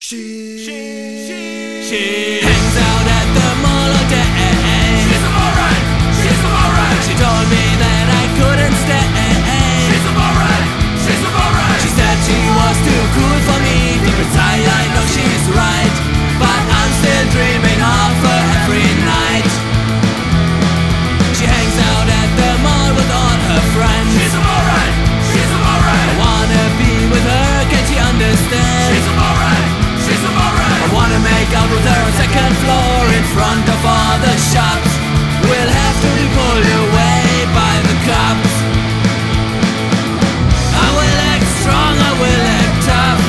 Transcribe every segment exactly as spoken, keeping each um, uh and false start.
She, she, she, she hangs out at the mall all day. She's a moron, she's a moron. She told me that I couldn't stay. She's a moron, she's a moron. She said she was too cool for me. Deep inside I know she's right, but I'm still dreaming of her every night. She hangs out at the mall with all her friends. She's a moron, she's a moron. I wanna be with her, can she understand? She's a moron, she's a moron. I wanna make out with her on second floor in front of all the shops. We'll have to be pulled away by the cops. I will act strong, I will act tough,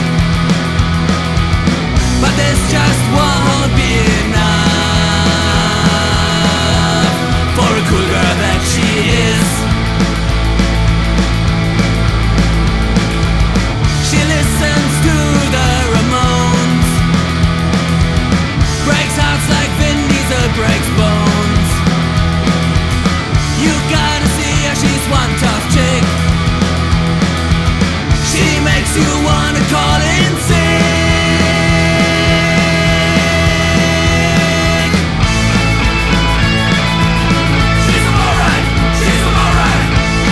but this just won't be enough for a cool girl that she is. She listens to the Ramones, breaks hearts like Vin Diesel breaks bones. You gotta see her, she's one tough chick. She makes you wanna call in sick. She's a moron, she's a moron.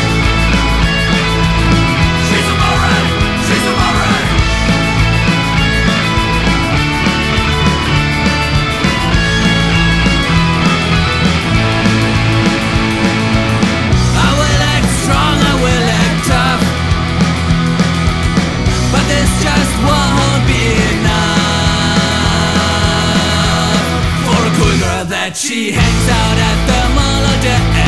She's a moron, she's a moron. I will act strong, I will act tough, but this just won't be enough for a cool girl that she hangs out at the mall all day.